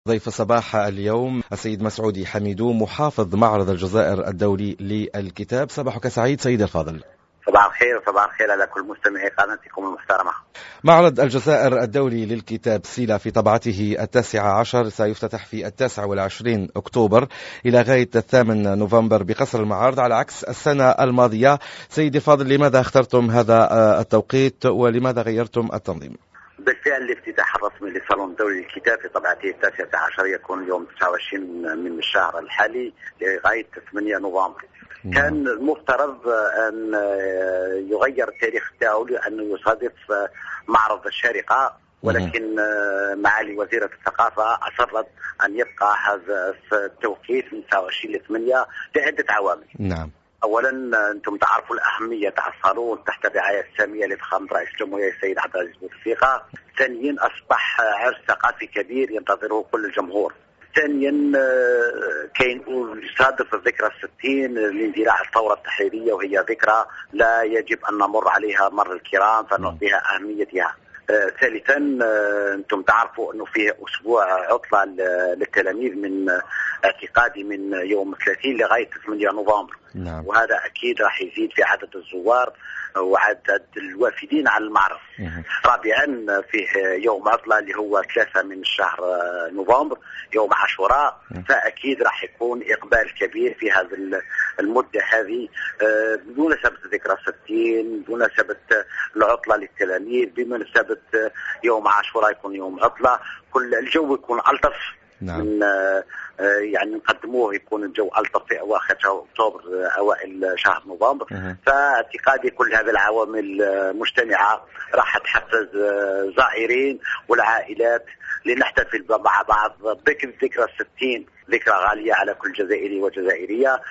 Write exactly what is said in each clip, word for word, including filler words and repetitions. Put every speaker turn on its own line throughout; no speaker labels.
ضيف صباح اليوم السيد مسعودي حميدو، محافظ معرض الجزائر الدولي للكتاب. صباحك سعيد سيد الفاضل.
صباح الخير وصباح الخير على كل مستمعي قناتكم المحترمة.
معرض الجزائر الدولي للكتاب سيلا في طبعته التاسعة عشر سيفتتح في التاسع والعشرين أكتوبر إلى غاية الثامن نوفمبر بقصر المعارض على عكس السنة الماضية. سيدي الفاضل، لماذا اخترتم هذا التوقيت ولماذا غيرتم التنظيم؟
بالفعل الافتتاح الرسمي للصالون الدولي للكتاب في طبعته التاسعة عشر يكون يوم تسعة وعشرين من الشهر الحالي لغاية ثمانية نوفمبر. كان المفترض أن يغير التاريخ تاعو لأنه يصادف معرض الشارقة، ولكن معالي وزيرة الثقافة أصرت أن يبقى هذا التوقيت من تسعة وعشرين ل ثمانية لعدة عوامل.
نعم.
اولا انتم تعرفوا الاهميه تاع الصالون تحت الرعايه الساميه لفخامه رئيس الجمهوريه السيد عبد العزيز بوتفليقه. ثانيا اصبح عرس ثقافي كبير ينتظره كل الجمهور. ثانيا كاين يصادف الذكرى الستين لاندلاع الثوره التحريريه، وهي ذكرى لا يجب ان نمر عليها مر الكرام فنعطيها اهميتها. آه، ثالثا آه، انتم تعرفوا انه فيه اسبوع عطله للتلاميذ من آه، اعتقادي من يوم ثلاثين لغايه ثمانية نوفمبر.
نعم.
وهذا اكيد راح يزيد في عدد الزوار وعدد الوافدين على المعرض. رابعا فيه يوم عطله اللي هو ثلاثة من شهر نوفمبر يوم عاشوراء، فاكيد راح يكون اقبال كبير في هذه المده هذه بمناسبه ذكرى الستين، بمناسبه العطله للتلاميذ، بمناسبه يوم عاشوراء يكون يوم عطله، كل الجو يكون الطف.
نعم.
من يعني نقدموه يكون الجو ألطف في أواخر شهر أكتوبر أوائل شهر نوفمبر. فاعتقادي كل هذه العوامل مجتمعة راح تحفز زائرين والعائلات لنحتفل مع بعض بذكرى الستين، ذكرى غالية على كل جزائري وجزائرية،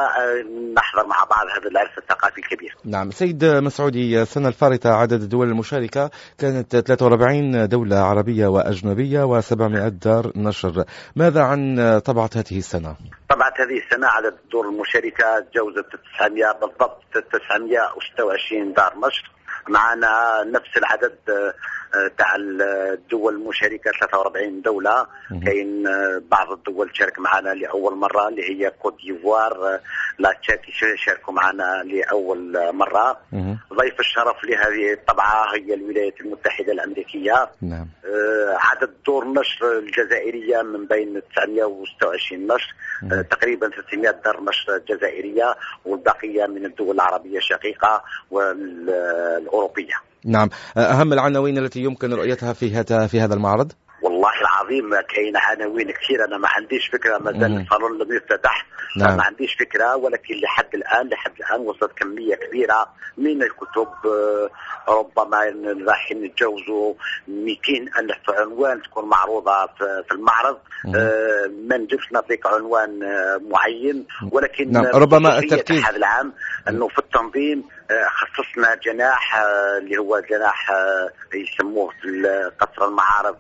ونحضر مع بعض هذا العرس الثقافي الكبير.
نعم. سيد مسعودي، السنة الفارطة عدد الدول المشاركة كانت ثلاثة وأربعين دولة عربية وأجنبية وسبعمائة دار نشر. ماذا عن طبعة هذه السنة؟
طبعا هذه السنة عدد الدور المشاركة تجاوزت تسعمائة بالضبط، تسعمائة وستة وعشرين دار نشر. معنا نفس العدد تاع الدول المشاركة ثلاثة وأربعين دولة. كاين بعض الدول تشارك معنا لأول مرة اللي هي كوت ديفوار، لا تشاتي شاركوا معنا لأول مرة. ضيف الشرف لهذه الطبعة هي الولايات المتحدة الأمريكية.
نعم.
عدد دور نشر الجزائرية من بين تسعمائة وستة وعشرين نشر، تقريبا ستمائة دار نشر جزائرية، والبقية من الدول العربية الشقيقة والأوروبية.
نعم. أهم العناوين التي يمكن رؤيتها في هذا في هذا المعرض؟
والله العظيم كاين عناوين كثير، انا ما عنديش فكره، مازال الصالون لم يفتتح.
نعم.
ما عنديش فكره، ولكن لحد الان لحد الان وصلت كميه كبيره من الكتب، ربما رايحين نتجاوزوا مئتين الف عنوان تكون معروضه في المعرض. آه ما نجمش نعطيك عنوان معين، ولكن
نعم. ربما التركيز
هذا العام انه في التنظيم خصصنا جناح اللي هو جناح يسموه في قصر المعارض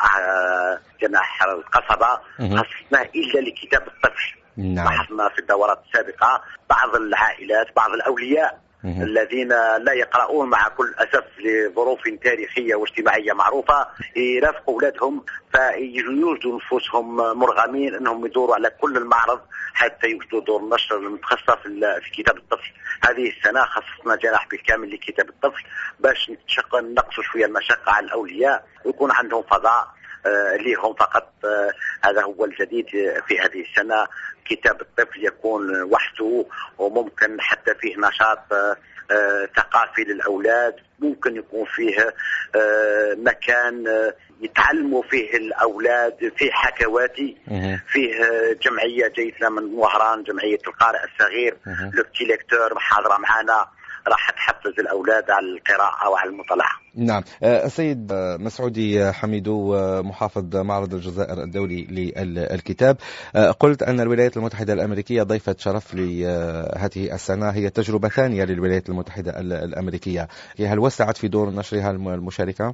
جناح القصبة، خصصناه إلا لكتاب الطفل.
نعم.
لاحظنا في الدورات السابقة بعض العائلات بعض الأولياء مه. الذين لا يقرؤون مع كل أسف لظروف تاريخية واجتماعية معروفة يرافقوا أولادهم، فيجدوا نفوسهم مرغمين أنهم يدوروا على كل المعرض حتى يوجدوا دور نشر المتخصصة في كتاب الطفل. هذه السنة خصصنا جناح بالكامل لكتاب الطفل باش نقصوا شوية المشقة على الأولياء ويكون عندهم فضاء آه ليهم فقط. آه هذا هو الجديد في هذه السنة. كتاب الطفل يكون وحده، وممكن حتى فيه نشاط آه آه ثقافي للأولاد، ممكن يكون فيه آه مكان آه يتعلموا فيه الأولاد، فيه حكواتي، فيه جمعية جيتنا من وهران، جمعية القارئ الصغير لوتي ليكتور حاضرة معنا، راح تحفز الأولاد على القراءة وعلى المطالعة.
نعم. السيد مسعودي حميدو، محافظ معرض الجزائر الدولي للكتاب، قلت أن الولايات المتحدة الأمريكية ضيفة شرف لهذه السنة، هي تجربة ثانية للولايات المتحدة الأمريكية. هل وسعت في دور نشرها المشاركة؟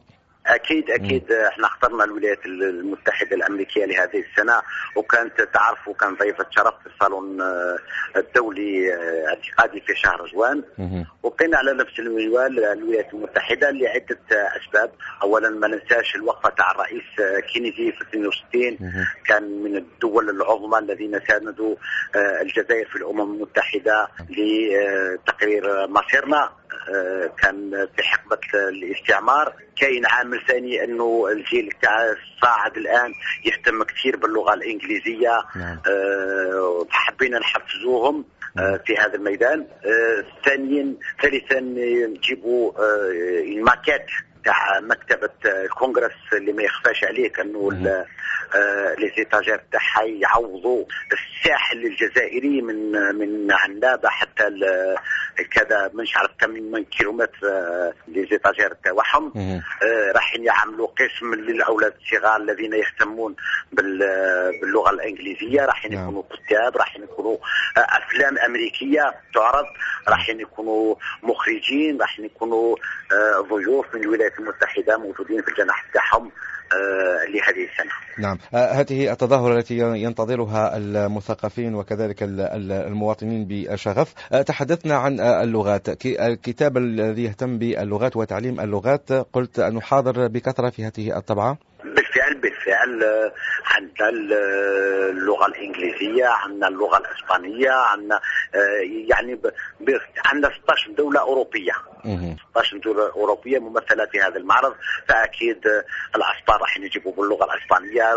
اكيد اكيد احنا اخترنا الولايات المتحده الامريكيه لهذه السنه، وكانت تعرف وكان ضيفه شرف في الصالون الدولي الاعتقادي في شهر جوان. وبقينا على نفس المنوال الولايات المتحده لعده اسباب. اولا ما ننساش الوقفه تاع الرئيس كينيدي في اثنين وستين، كان من الدول العظمى الذين ساندوا الجزائر في الامم المتحده لتقرير مصيرنا. كان في حقبة الاستعمار. كاين عامل ثاني انه الجيل تاع الصاعد الان يهتم كثير باللغة الانجليزية. أه حبينا نحفزوهم أه في هذا الميدان. أه ثانيا ثالثا نجيبوا أه الماكيت تاع مكتبة الكونغرس اللي ما يخفاش عليك انه لي زيتاجير تاعها يعوضوا الساحل الجزائري من من عنابه حتى كذا مش عارف كم من كيلومتر لي زيتاجير تاعهم. راح يعملوا قسم للاولاد الصغار الذين يهتمون باللغه الانجليزيه، راح يكونوا كتاب، راح يكونوا افلام امريكيه تعرض، راح يكونوا مخرجين، راح يكونوا ضيوف من الولايات المتحده موجودين في الجناح تاعهم لهذه السنة.
نعم، هذه التظاهرة التي ينتظرها المثقفين وكذلك المواطنين بشغف. تحدثنا عن اللغات، الكتاب الذي يهتم باللغات وتعليم اللغات قلت أنه حاضر بكثرة في هذه الطبعة.
بالفعل بالفعل عندنا اللغة الإنجليزية، عندنا اللغة الإسبانية، عندنا يعني عندنا ستة عشر دولة أوروبية ستة عشر دولة أوروبية ممثلة في هذا المعرض. فأكيد الأسبان راح يجيبوا باللغة الإسبانية،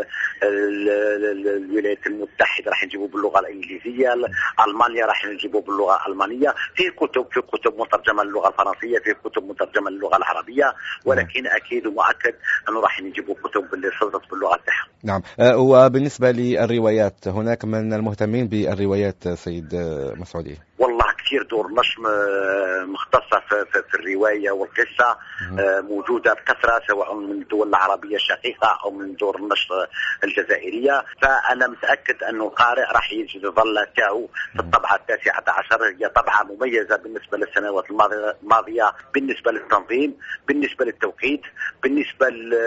الولايات المتحدة راح يجيبوا باللغة الإنجليزية، ألمانيا راح يجيبوا باللغة الألمانية، في كتب في كتب مترجمة للغة الفرنسية، في كتب مترجمة للغة العربية، ولكن أكيد ومؤكد أنه راح يجيبوا كتب اللي صدرت باللغة تاعها.
نعم. وبالنسبة للروايات هناك من المهتمين بالروايات سيد مسعودي؟
والله كثير دور نشر مختصة في, في, في الرواية والقصة موجودة بكثرة، سواء من الدول العربية الشقيقة أو من دور النشر الجزائرية. فأنا متأكد أنه القارئ راح يجد الظلة تاعو في الطبعة التاسعة عشر. هي طبعة مميزة بالنسبة للسنوات الماضية، بالنسبة للتنظيم، بالنسبة للتوقيت، بالنسبة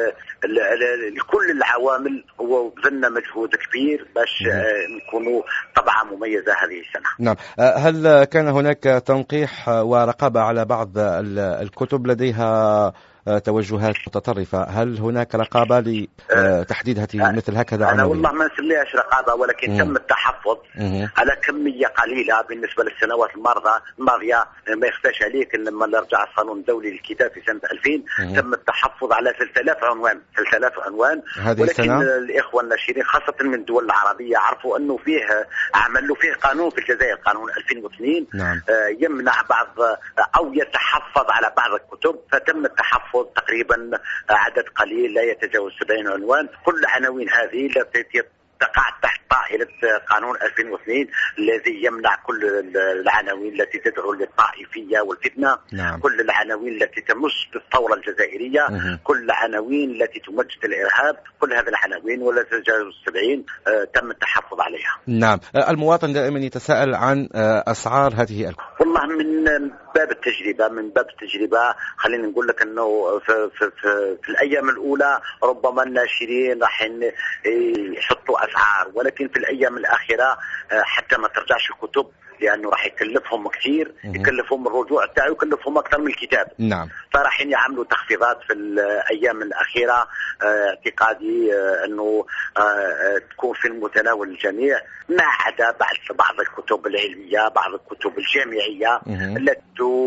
لكل العوامل. وبذلنا مجهود كبير باش نكونوا طبعة مميزة هذه السنة.
نعم. هل كان هناك تنقيح ورقابة على بعض الكتب لديها توجهات متطرفة؟ هل هناك رقابة لتحديد هذه مثل هكذا عناوين؟
أنا والله ما نسميهاش رقابة، ولكن مم. تم التحفظ مم. على كمية قليلة بالنسبة للسنوات الماضية. ما يخفاش عليك إن لما نرجع الصالون الدولي للكتاب في سنة ألفين مم. تم التحفظ على ثلاثة آلاف عنوان ثلاثة آلاف عنوان. ولكن السنة؟ الإخوة الناشرين خاصة من الدول العربية عرفوا أنه فيه عملوا فيه قانون في الجزائر، قانون ألفين واثنين
نعم.
يمنع بعض أو يتحفظ على بعض الكتب، فتم التحفظ تقريبا عدد قليل لا يتجاوز سبعين عنوان. كل عناوين هذه التي تقع تحت طائلة قانون ألفين واثنين الذي يمنع كل العناوين التي تدعو للطائفية والفتنة. نعم. كل العناوين التي تمس بالثورة الجزائرية مه. كل العناوين التي تمجد الإرهاب، كل هذه العناوين ولا تتجاوز السبعين آه تم التحفظ عليها.
نعم. المواطن دائما يتساءل عن أسعار هذه الكتب.
والله من باب التجربة من باب التجربة خلينا نقول لك أنه في, في, في, في الأيام الأولى ربما الناشرين راح يحطوا أسعار، ولكن في الأيام الأخيرة حتى ما ترجعش الكتب لأنه راح يكلفهم كثير، يكلفهم الرجوع تاعو، يكلفهم أكثر من الكتاب.
نعم.
فراح يعملوا تخفيضات في الأيام الأخيرة. اعتقادي أنه تكون في المتناول الجميع، ما عدا بعض بعض الكتب العلمية، بعض الكتب الجامعية التي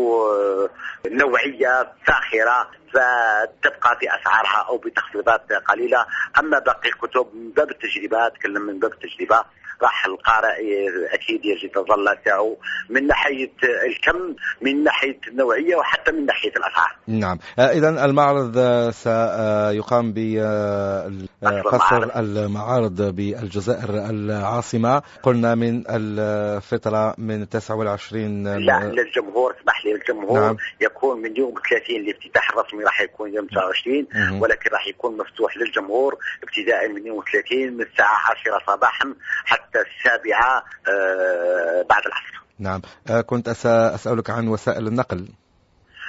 نوعية فاخرة فتبقى في أسعارها أو بتخفيضات قليلة. أما باقي الكتب من باب التجربة، أتكلم من باب التجربة، راح القارئ أكيد يجد الظلة تاعو من ناحية الكم، من ناحية النوعية، وحتى من ناحية الأسعار.
نعم. إذن المعرض سيقام بقصر المعارض بالجزائر العاصمة، قلنا من الفترة من التاسع والعشرين.
لا للجمهور، اسمح لي للجمهور. نعم. يكون من يوم ثلاثين الافتتاح الرسمي راح يكون يوم تسعة وعشرين، ولكن راح يكون مفتوح للجمهور ابتداء من يوم ثلاثين من الساعة عشرة صباحا حتى السابعة بعد العصر.
نعم. كنت أسألك عن وسائل النقل.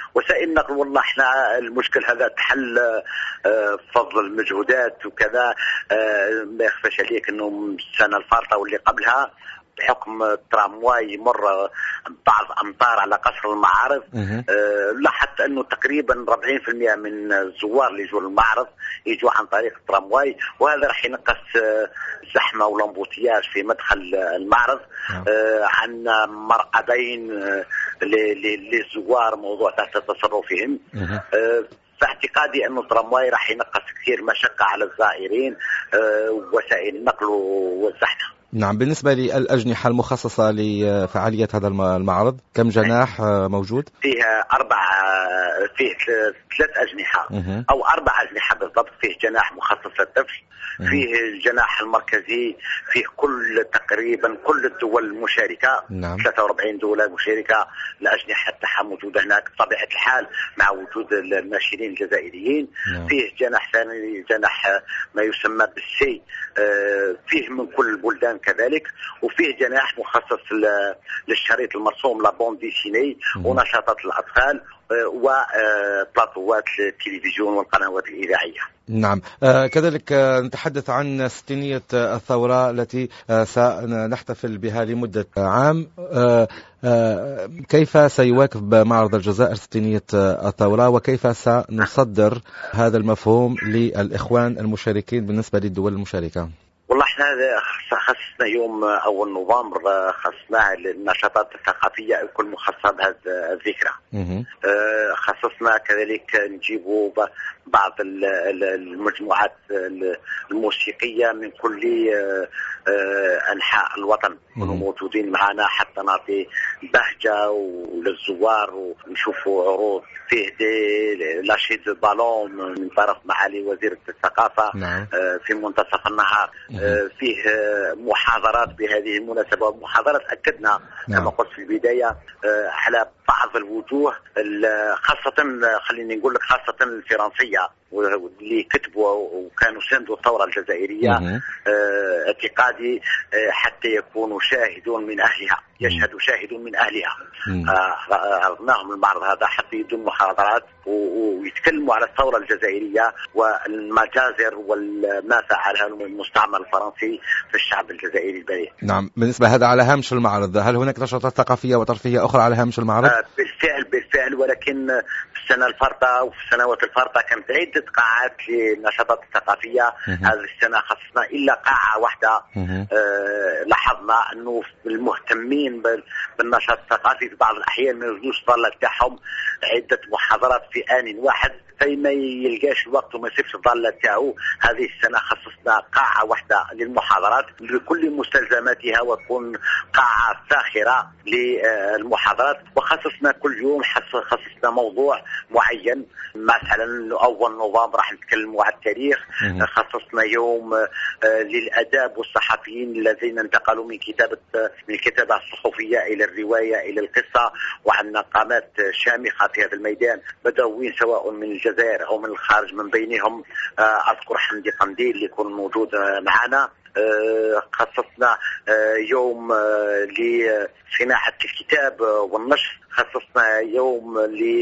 وسائل النقل والله احنا المشكل هذا تحل بفضل المجهودات وكذا. ما يخفاش عليك انه السنه الفارطه واللي قبلها بحكم الترامواي يمر بعض امطار على قصر المعارض، أه لاحظت انه تقريبا أربعين بالمئة من الزوار اللي يجوا للمعرض يجوا عن طريق الترامواي، وهذا راح ينقص الزحمه والامبوتياج في مدخل المعرض. أه عندنا مرقدين أه للزوار موضوع تحت تصرفهم. أه فاعتقادي انه الترامواي راح ينقص كثير مشقه على الزائرين أه وسائل النقل والزحمه.
نعم. بالنسبة للأجنحة المخصصة لفعالية هذا المعرض كم جناح موجود؟
فيه أربع فيه ثلاث أجنحة أو أربع أجنحة بالضبط. فيه جناح مخصص للطفل، فيه الجناح المركزي، فيه كل تقريبا كل الدول المشاركة. نعم. ثلاثة وأربعين دولة مشاركة، الأجنحة تاعها موجودة هناك بطبيعة الحال مع وجود الناشرين الجزائريين. نعم. فيه جناح ثاني جناح ما يسمى بالسي، فيه من كل البلدان كذلك، وفيه جناح مخصص للشريط المرسوم لابون ديسيني ونشاطات الأطفال وبلاطوات التلفزيون والقنوات الإذاعية.
نعم. آه كذلك آه نتحدث عن ستينية آه الثورة التي آه سنحتفل بها لمدة آه عام. آه آه كيف سيواكب معرض الجزائر ستينية آه الثورة، وكيف سنصدر هذا المفهوم للإخوان المشاركين بالنسبة للدول المشاركة؟
والله احنا خصصنا يوم اول نوفمبر خصصناه للنشاطات الثقافيه الكل مخصصه بهذه الذكرى. خصصنا كذلك نجيبوا بعض المجموعات الموسيقيه من كل انحاء الوطن يكونوا موجودين معنا حتى نعطي بهجه وللزوار ونشوفوا عروض. فيه دي لاشيد بالون من طرف معالي وزير الثقافه. نعم. في منتصف النهار. فيه محاضرات بهذه المناسبة، محاضرات أكدنا. نعم. كما قلت في البداية على بعض الوجوه خاصة خليني نقول لك خاصة الفرنسية واللي كتبوا وكانوا ساندوا الثورة الجزائرية. اعتقادي حتى يكونوا شاهدون من أهلها، يشهدوا شاهدون من أهلها. عرضناهم المعرض هذا حتى يدون محاضرات ويتكلموا على الثورة الجزائرية والمجازر وما فعلها المستعمر الفرنسي في الشعب الجزائري البريء.
نعم. بالنسبة هذا على هامش المعرض، هل هناك نشاطات ثقافية وترفيهية أخرى على هامش المعرض؟
بالفعل بالفعل، ولكن في السنة الفارطة وفي السنوات الفارطة كانت عدة قاعات للنشاطات الثقافية. هذه السنة خصصنا إلا قاعة واحدة. آه لاحظنا أنه المهتمين بالنشاط الثقافي في بعض الأحيان ما يوجدوش الضالة تاعهم عدة محاضرات في آن واحد، فما يلقاش الوقت وما يصيبش الضالة تاعو. هذه السنة خصصنا قاعة واحدة للمحاضرات بكل مستلزماتها وتكون قاعة ساخرة للمحاضرات. وخصصنا كل يوم خصصنا موضوع معين. مثلا أول نوفمبر راح نتكلموا على التاريخ. خصصنا يوم للأداب والصحفيين الذين انتقلوا من كتابة من الكتابة الصحفية إلى الرواية إلى القصة، وعندنا قامات شامخة في هذا الميدان بدوين سواء من الجزائر أو من الخارج. من بينهم أذكر حمدي قنديل اللي يكون موجود معنا. خصصنا يوم لصناعة الكتاب والنشر. خصصنا يوم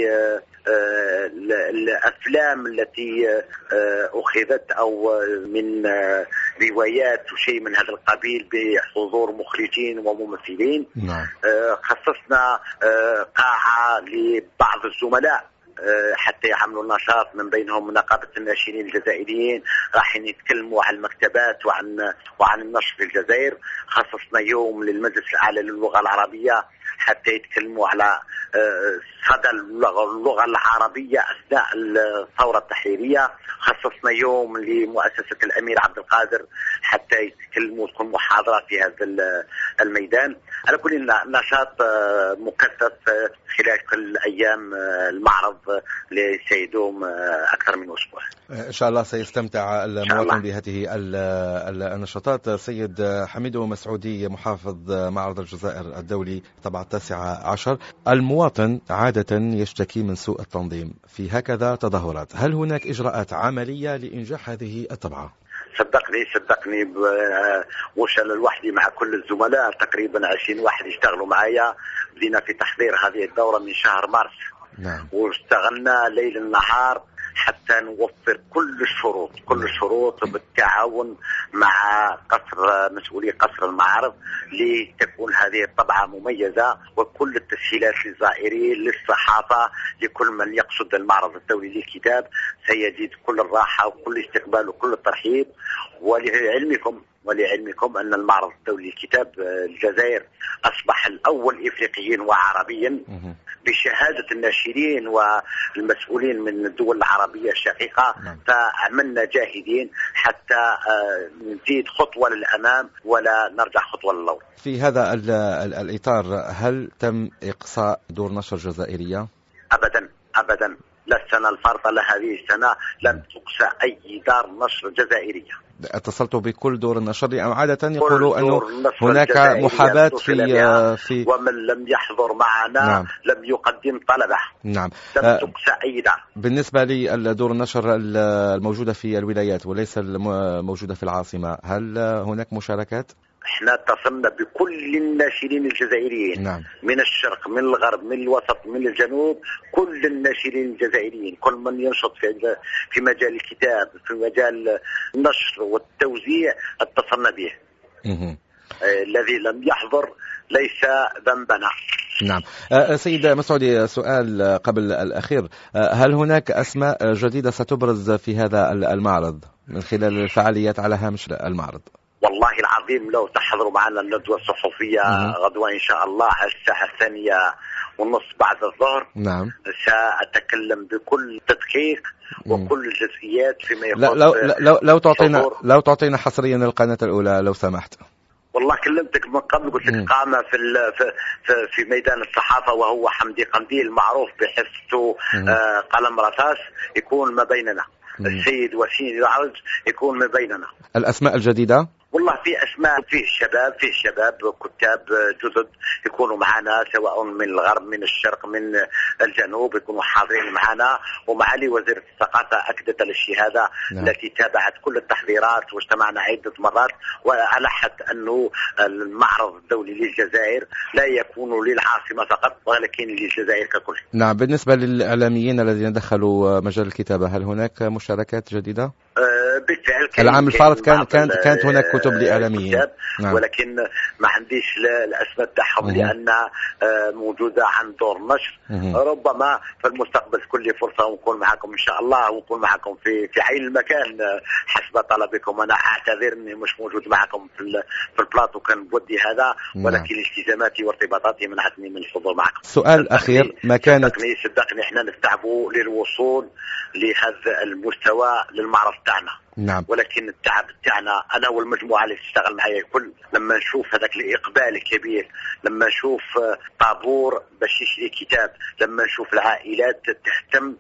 للأفلام التي أخذت أو من روايات وشيء من هذا القبيل بحضور مخرجين وممثلين. نعم. خصصنا قاعة لبعض الزملاء حتى يعملوا نشاط، من بينهم نقابة الناشرين الجزائريين راح يتكلموا عن المكتبات وعن وعن النشر في الجزائر. خصصنا يوم للمجلس الأعلى للغة العربية حتى يتكلموا على صدى اللغة العربية أثناء الثورة التحريرية. خصصنا يوم لمؤسسة الأمير عبد القادر حتى يتكلموا تكون محاضرة في هذا الميدان. على كل نشاط مكثف خلال كل أيام المعرض لسيدوم أكثر من أسبوع.
إن شاء الله سيستمتع المواطن بهذه النشاطات. سيد حميد مسعودي محافظ معرض الجزائر الدولي طبعا التاسعة عشر، المواطن عادة يشتكي من سوء التنظيم في هكذا تظاهرات، هل هناك إجراءات عملية لإنجاح هذه الطبعة؟
صدقني صدقني وش أنا لوحدي مع كل الزملاء تقريبا عشرين واحد يشتغلوا معايا. بدينا في تحضير هذه الدورة من شهر مارس.
نعم.
واشتغلنا ليل نهار حتى نوفر كل الشروط كل الشروط بالتعاون مع قصر مسؤولي قصر المعرض لتكون هذه الطبعة مميزة، وكل التسهيلات للزائرين للصحافة لكل من يقصد المعرض الدولي للكتاب سيجد كل الراحة وكل استقبال وكل الترحيب. ولعلمكم ولعلمكم أن المعرض الدولي للكتاب الجزائر أصبح الأول إفريقيا وعربيا بشهادة الناشرين والمسؤولين من الدول العربية الشقيقة. فعملنا جاهدين حتى نزيد خطوة للأمام ولا نرجع خطوة للورا.
في هذا الإطار هل تم إقصاء دور نشر جزائرية؟
أبدا أبدا، لا السنة الفارطة لا هذه السنة لم تقصى أي دار نشر جزائرية.
اتصلتوا بكل دور النشر أم عادة يقولوا أنه هناك محاباة في في
ومن لم يحضر معنا نعم. لم يقدم طلبه.
نعم.
لم
آه
تقصى أي دار.
بالنسبة للدور النشر الموجودة في الولايات وليس الموجودة في العاصمة، هل هناك مشاركات؟
احنا اتصلنا بكل الناشرين الجزائريين
نعم.
من الشرق من الغرب من الوسط من الجنوب، كل الناشرين الجزائريين كل من ينشط في في مجال الكتاب في مجال النشر والتوزيع اتصلنا به.
اه
الذي لم يحضر ليس ذنبنا.
نعم. أه سيد مسعودي، سؤال قبل الأخير، أه هل هناك أسماء جديدة ستبرز في هذا المعرض من خلال الفعاليات على هامش المعرض؟
والله العظيم لو تحضروا معنا الندوة الصحفية غدوة إن شاء الله على الساعة الثانية ونص بعد الظهر.
نعم.
سأتكلم بكل تدقيق وكل الجزئيات فيما يخص.
لو لو لو, لو تعطينا لو تعطينا حصريا القناة الأولى لو سمحت.
والله كلمتك من قبل قلت لك قامة في في في ميدان الصحافة وهو حمدي قنديل معروف بحسته آه قلم رصاص يكون ما بيننا. مم. السيد وسيم العرج يكون ما بيننا.
الأسماء الجديدة
والله في أسماء، فيه شباب فيه شباب كتاب جدد يكونوا معنا سواء من الغرب من الشرق من الجنوب يكونوا حاضرين معنا. ومعالي وزير الثقافة أكدت الشهادة
نعم.
التي تابعت كل التحضيرات واجتمعنا عدة مرات وألحت أنه المعرض الدولي للجزائر لا يكون للعاصمة فقط ولكن للجزائر ككل.
نعم. بالنسبة للإعلاميين الذين دخلوا مجال الكتابة هل هناك مشاركات جديدة؟
بالفعل
العام الفارط كان كانت كانت هناك كتب لإعلاميين.
نعم. ولكن ما عنديش الأسماء تاعهم لأن موجودة عن دور نشر. ربما في المستقبل كل فرصة ونكون معكم إن شاء الله ونكون معكم في في عين المكان حسب طلبكم. أنا أعتذر إني مش موجود معكم في في البلاطو كان بودي هذا. نعم. ولكن التزاماتي وارتباطاتي منعتني من الحضور معكم.
سؤال أخير، ما كانت
صدقني صدقني إحنا نتعبوا للوصول لهذا المستوى للمعرض تاعنا.
نعم.
ولكن التعب تاعنا انا والمجموعه اللي تشتغل معايا الكل لما نشوف هذاك الاقبال الكبير، لما نشوف طابور باش يشري كتاب، لما نشوف العائلات تهتم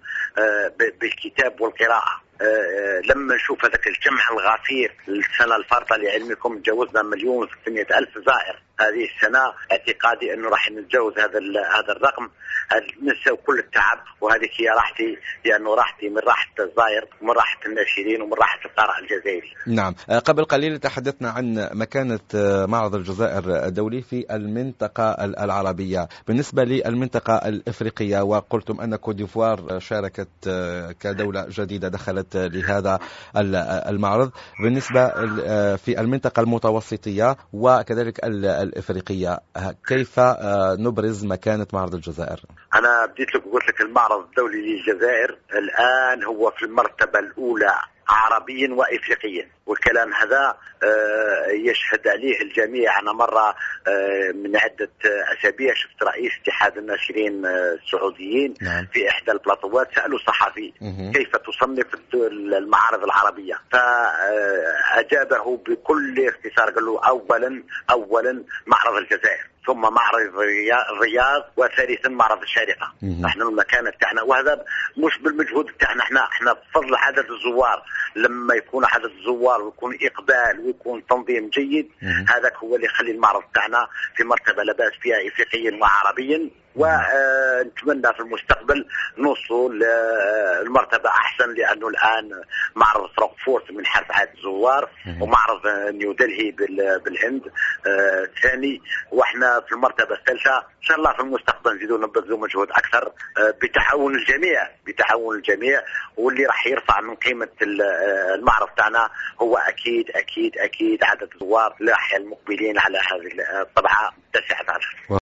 بالكتاب والقراءه، لما نشوف هذاك الجمع الغفير. السنه الفارطه لعلمكم تجاوزنا مليون وستمائة الف زائر. هذه السنه اعتقادي انه راح نتجاوز هذا هذا الرقم. ننسى كل التعب وهذه هي راحتي لانه راحتي من راحه الزائر ومن راحه الناشرين ومن راحه القارئ الجزائري.
نعم. قبل قليل تحدثنا عن مكانه معرض الجزائر الدولي في المنطقه العربيه. بالنسبه للمنطقه الافريقيه وقلتم ان كوت ديفوار شاركت كدوله جديده دخلت لهذا المعرض. بالنسبه في المنطقه المتوسطيه وكذلك الافريقيه كيف نبرز مكانه معرض الجزائر؟
أنا بديت لك وقلت لك المعرض الدولي للجزائر الآن هو في المرتبة الأولى عربيا وإفريقيا، والكلام هذا يشهد عليه الجميع. أنا مرة من عدة أسابيع شفت رئيس اتحاد الناشرين السعوديين
نعم.
في إحدى البلاطوات سألوا صحفي كيف تصنف المعارض العربية، فأجابه بكل اختصار قال له أولا أولا معرض الجزائر ثم معرض الرياض وثالثا معرض الشارقة. نحن المكان تاعنا وهذا مش بالمجهود تاعنا احنا احنا بفضل عدد الزوار. لما يكون عدد الزوار ويكون إقبال ويكون تنظيم جيد هذاك هو اللي يخلي المعرض تاعنا في مرتبة لا بأس فيها إفريقيا وعربيا ونتمنى في المستقبل نوصل لمرتبة أحسن، لأنه الآن معرض فرانكفورت من حيث عدد الزوار ومعرض نيودلهي بالهند الثاني، واحنا في المرتبة الثالثة. إن شاء الله في المستقبل نزيدوا نبذلوا مجهود أكثر بتعاون الجميع بتعاون الجميع واللي راح يرفع من قيمة المعرض تاعنا هو أكيد أكيد أكيد عدد الزوار المقبلين على هذه الطبعة التاسعة عشر.